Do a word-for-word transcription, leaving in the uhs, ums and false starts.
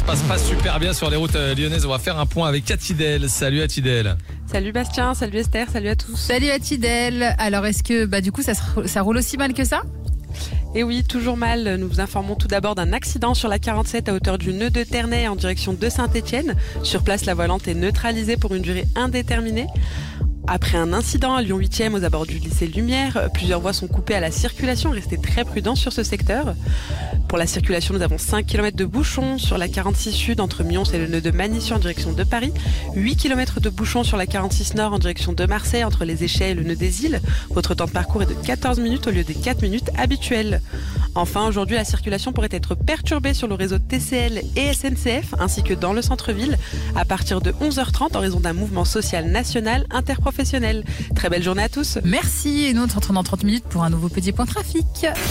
passe pas super bien sur les routes lyonnaises. On va faire un point avec Atidel. Salut Atidel. Salut Bastien, salut Esther, salut à tous. Salut Atidel. Alors est-ce que bah, du coup ça, ça roule aussi mal que ça ? Et oui, toujours mal. Nous vous informons tout d'abord d'un accident sur la quarante-sept à hauteur du nœud de Ternay en direction de Saint-Étienne. Sur place, la voilante est neutralisée pour une durée indéterminée. Après un incident à Lyon huitième aux abords du lycée Lumière, plusieurs voies sont coupées à la circulation. Restez très prudents sur ce secteur. Pour la circulation, nous avons cinq kilomètres de bouchons sur la quarante-six Sud entre Mions et le nœud de Magny en direction de Paris. huit kilomètres de bouchons sur la quarante-six Nord en direction de Marseille entre les Échets et le nœud des Îles. Votre temps de parcours est de quatorze minutes au lieu des quatre minutes habituelles. Enfin, aujourd'hui, la circulation pourrait être perturbée sur le réseau T C L et S N C F ainsi que dans le centre-ville à partir de onze heures trente en raison d'un mouvement social national interprofessionnel. Très belle journée à tous. Merci et nous on se retrouve dans trente minutes pour un nouveau petit point trafic.